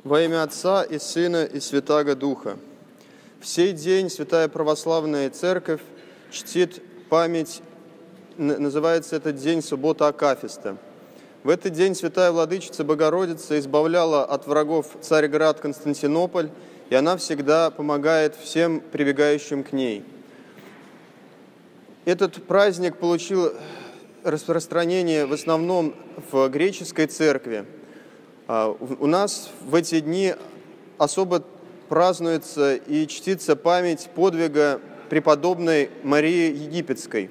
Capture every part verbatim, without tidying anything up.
Во имя Отца и Сына и Святаго Духа. В сей день Святая Православная Церковь чтит память, называется этот день Суббота Акафиста. В этот день Святая Владычица Богородица избавляла от врагов Царьград Константинополь, и она всегда помогает всем прибегающим к ней. Этот праздник получил распространение в основном в греческой церкви. У нас в эти дни особо празднуется и чтится память подвига преподобной Марии Египетской.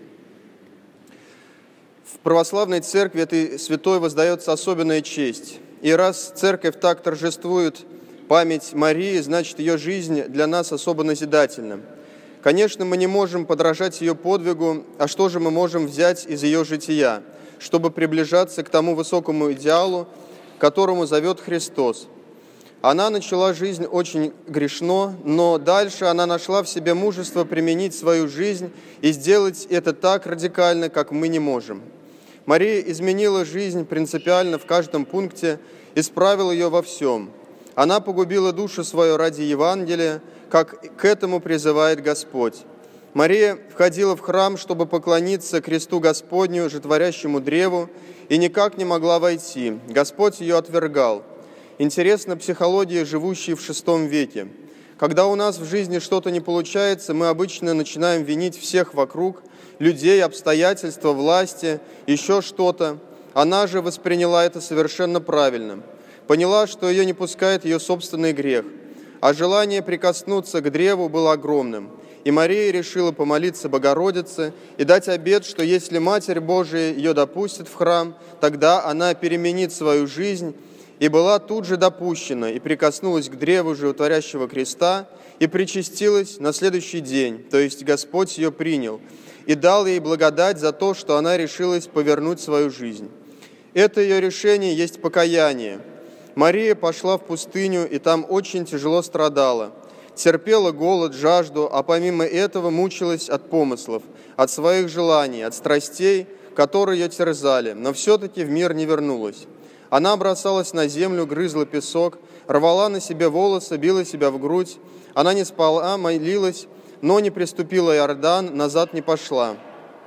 В православной церкви этой святой воздается особенная честь. И раз церковь так торжествует память Марии, значит, ее жизнь для нас особо назидательна. Конечно, мы не можем подражать ее подвигу, а что же мы можем взять из ее жития, чтобы приближаться к тому высокому идеалу, к которому зовет Христос. Она начала жизнь очень грешно, но дальше она нашла в себе мужество применить свою жизнь и сделать это так радикально, как мы не можем. Мария изменила жизнь принципиально в каждом пункте, исправила ее во всем. Она погубила душу свою ради Евангелия, как к этому призывает Господь. Мария входила в храм, чтобы поклониться кресту Господню, животворящему древу, и никак не могла войти. Господь ее отвергал. Интересна психология, живущей в шестом веке. Когда у нас в жизни что-то не получается, мы обычно начинаем винить всех вокруг, людей, обстоятельства, власти, еще что-то. Она же восприняла это совершенно правильно. Поняла, что ее не пускает ее собственный грех, а желание прикоснуться к древу было огромным. И Мария решила помолиться Богородице и дать обет, что если Матерь Божия ее допустит в храм, тогда она переменит свою жизнь, и была тут же допущена, и прикоснулась к древу животворящего креста, и причастилась на следующий день, то есть Господь ее принял, и дал ей благодать за то, что она решилась повернуть свою жизнь. Это ее решение есть покаяние. Мария пошла в пустыню, и там очень тяжело страдала. Терпела голод, жажду, а помимо этого мучилась от помыслов, от своих желаний, от страстей, которые ее терзали, но все-таки в мир не вернулась. Она бросалась на землю, грызла песок, рвала на себе волосы, била себя в грудь. Она не спала, молилась, но не приступила Иордан, назад не пошла.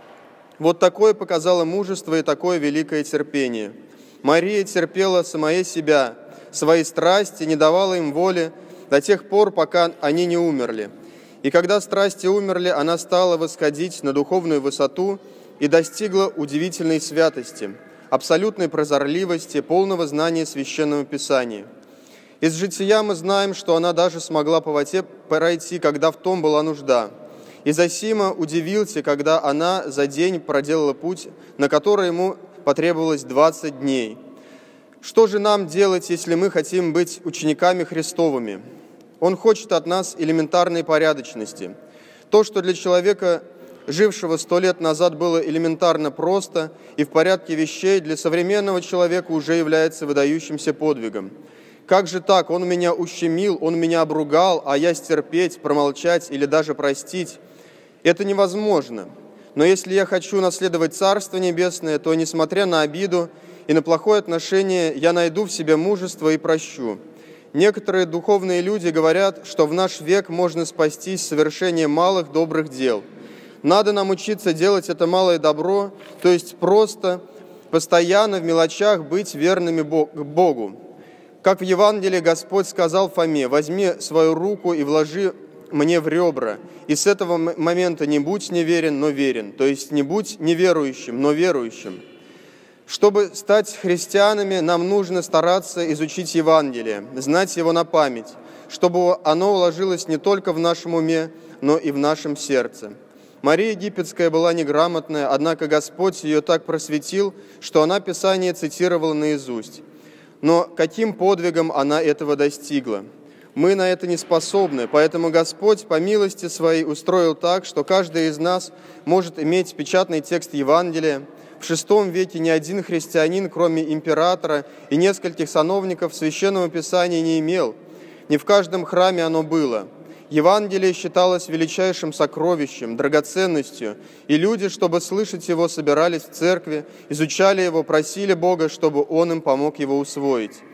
Вот такое показало мужество и такое великое терпение. Мария терпела самое себя, свои страсти, не давала им воли, до тех пор, пока они не умерли. И когда страсти умерли, она стала восходить на духовную высоту и достигла удивительной святости, абсолютной прозорливости, полного знания Священного Писания. Из жития мы знаем, что она даже смогла по воде пройти, когда в том была нужда. И Зосима удивился, когда она за день проделала путь, на который ему потребовалось двадцать дней. Что же нам делать, если мы хотим быть учениками Христовыми? Он хочет от нас элементарной порядочности. То, что для человека, жившего сто лет назад, было элементарно просто и в порядке вещей, для современного человека уже является выдающимся подвигом. Как же так? Он меня ущемил, он меня обругал, а я стерпеть, промолчать или даже простить? Это невозможно. Но если я хочу наследовать Царство Небесное, то, несмотря на обиду и на плохое отношение, я найду в себе мужество и прощу. Некоторые духовные люди говорят, что в наш век можно спастись совершением малых добрых дел. Надо нам учиться делать это малое добро, то есть просто, постоянно в мелочах быть верными Богу. Как в Евангелии Господь сказал Фоме: «Возьми свою руку и вложи мне в ребра, и с этого момента не будь неверен, но верен», то есть не будь неверующим, но верующим. Чтобы стать христианами, нам нужно стараться изучить Евангелие, знать его на память, чтобы оно уложилось не только в нашем уме, но и в нашем сердце. Мария Египетская была неграмотная, однако Господь ее так просветил, что она Писание цитировала наизусть. Но каким подвигом она этого достигла? Мы на это не способны, поэтому Господь по милости Своей устроил так, что каждый из нас может иметь печатный текст Евангелия. В шестом веке ни один христианин, кроме императора и нескольких сановников, Священного Писания не имел. Не в каждом храме оно было. Евангелие считалось величайшим сокровищем, драгоценностью, и люди, чтобы слышать его, собирались в церкви, изучали его, просили Бога, чтобы Он им помог его усвоить.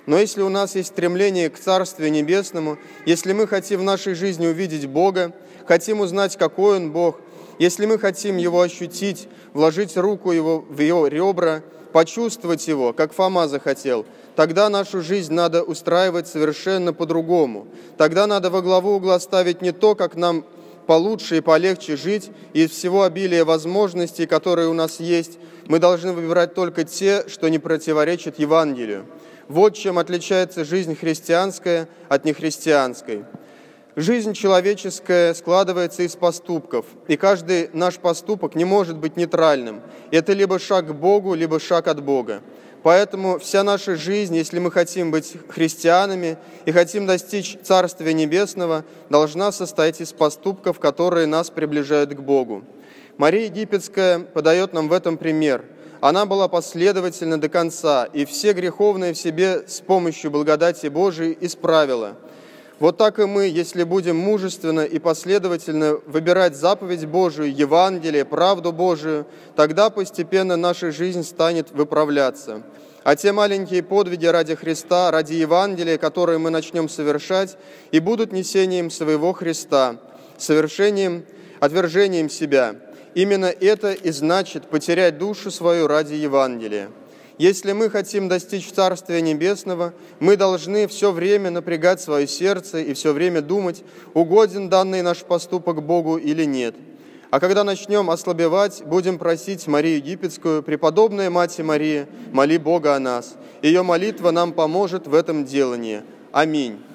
Но если у нас есть стремление к Царствию Небесному, если мы хотим в нашей жизни увидеть Бога, хотим узнать, какой Он Бог, если мы хотим Его ощутить, вложить руку Его в Его ребра, почувствовать Его, как Фома захотел, тогда нашу жизнь надо устраивать совершенно по-другому. Тогда надо во главу угла ставить не то, как нам получше и полегче жить, и из всего обилия возможностей, которые у нас есть, мы должны выбирать только те, что не противоречат Евангелию. Вот чем отличается жизнь христианская от нехристианской. Жизнь человеческая складывается из поступков, и каждый наш поступок не может быть нейтральным. Это либо шаг к Богу, либо шаг от Бога. Поэтому вся наша жизнь, если мы хотим быть христианами и хотим достичь Царствия Небесного, должна состоять из поступков, которые нас приближают к Богу. Мария Египетская подает нам в этом пример. Она была последовательна до конца, и все греховные в себе с помощью благодати Божией исправила. Вот так и мы, если будем мужественно и последовательно выбирать заповедь Божию, Евангелие, правду Божию, тогда постепенно наша жизнь станет выправляться. А те маленькие подвиги ради Христа, ради Евангелия, которые мы начнем совершать, и будут несением своего Христа, совершением, отвержением себя. Именно это и значит потерять душу свою ради Евангелия. Если мы хотим достичь Царствия Небесного, мы должны все время напрягать свое сердце и все время думать, угоден данный наш поступок Богу или нет. А когда начнем ослабевать, будем просить Марию Египетскую, преподобная Мать Мария, моли Бога о нас. Ее молитва нам поможет в этом делании. Аминь.